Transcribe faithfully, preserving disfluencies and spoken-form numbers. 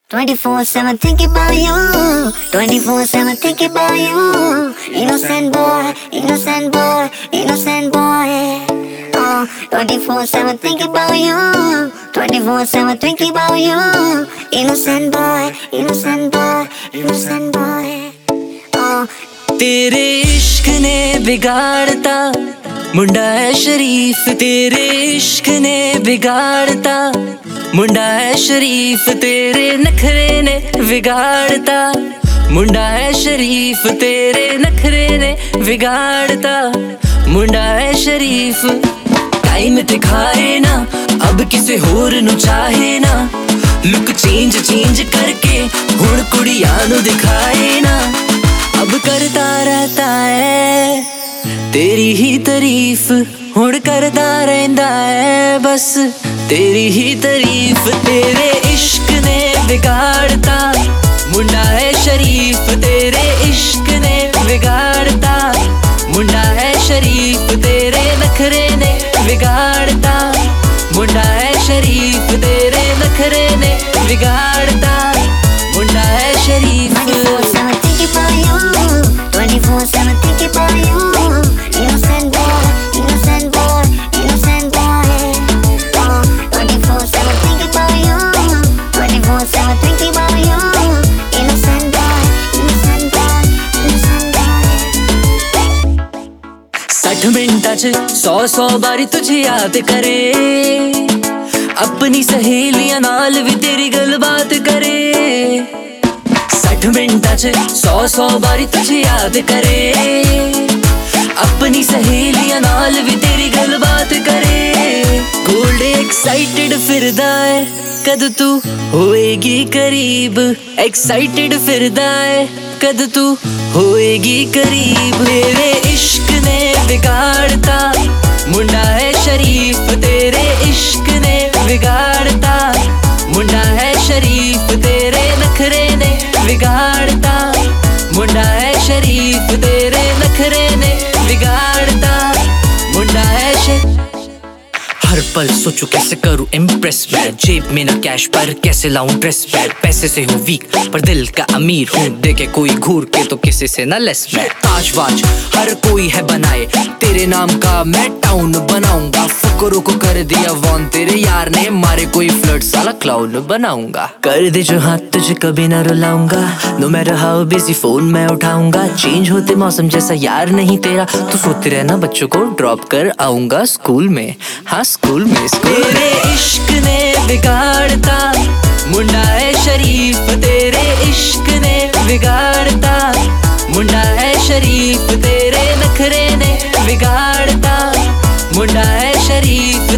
twenty-four seven thinking about you, twenty-four seven thinking about you. Innocent boy, innocent boy, innocent boy. Oh, twenty-four seven thinking about you, twenty-four seven thinking about you. Innocent boy, innocent boy, innocent boy. Oh, तेरे इश्क ने बिगाड़ता मुंडा है शरीफ, तेरे इश्क ने बिगाड़ता मुंडा है शरीफ, तेरे नखरे ने बिगाड़ता मुंडा है शरीफ, तेरे नखरे ने बिगाड़ता मुंडा है शरीफ। टाइम दिखाए ना अब किसे होर नु चाहे ना, लुक चेंज चेंज करके हुण कुड़ियां नु दिखाए ना। अब करता रहता है तेरी ही तारीफ, हुण करता रहंदा है बस तेरी ही तारीफ। तेरे इश्क ने बिगाड़ता मुंडा है शरीफ, तेरे इश्क ने बिगाड़ता मुंडा है शरीफ, तेरे नखरे ने बिगाड़ता मुंडा है शरीफ, तेरे नखरे ने बिगाड़ता मुंडा है शरीफ। twenty-four seven thinking about you, innocent boy, innocent boy, innocent boy. Oh, twenty-four seven thinking about you, twenty-four seven thinking about you. Innocent boy, innocent boy, innocent boy. साठ मिनटां च सौ सौ बारी तुझे याद करे, अपनी सहेलियां नाल भी तेरी गलबात करे। साठ मिनटां च सौ सौ बारी तुझे याद करे, अपनी सहेलियां नाल भी तेरी गलबात करे। गोल्ड एक्साइटेड फिरदा है कद तू होएगी करीब, एक्साइटेड फिरदा है कद तू होएगी करीब। तेरे इश्क ने बिगाड़ता मुंडा है शरीफ, तेरे इश्क ने बिगाड़ता मुंडा है शरीफ, तेरे नखरे ने बिगाड़ता मुंडा है शरीफ, तेरे नखरे ने बिगाड़ता मुंडा है शरीफ। हर पल सोचूं कैसे करूं इम्प्रेस, मैं जेब में ना कैश पर कैसे लाऊं ड्रेस बैग। पैसे से हूँ वीक पर दिल का अमीर हूँ, देखे कोई घूर के तो किसी से ना लेस। मैं ताज वाज हर कोई है बनाए, तेरे नाम का मैं टाउन बनाऊंगा। फुकरों को कर दिया वॉन तेरे यार ने, मारे कोई फ्लर्ट साला क्लाउन बनाऊंगा। कर दे जो हाथ तुझे कभी ना रुलाऊंगा, no matter how busy phone मैं उठाऊंगा। चेंज होते मौसम जैसा यार नहीं तेरा, तू सोते रहना बच्चों को ड्रॉप कर आऊंगा स्कूल में, हाँ स्कूल में स्कूल। तेरे इश्क ने बिगाड़ता मुंडा है शरीफ, तेरे इश्क ने बिगाड़ता मुंडा है शरीफ, तेरे नखरे ने बिगाड़ता मुंडा है शरीफ,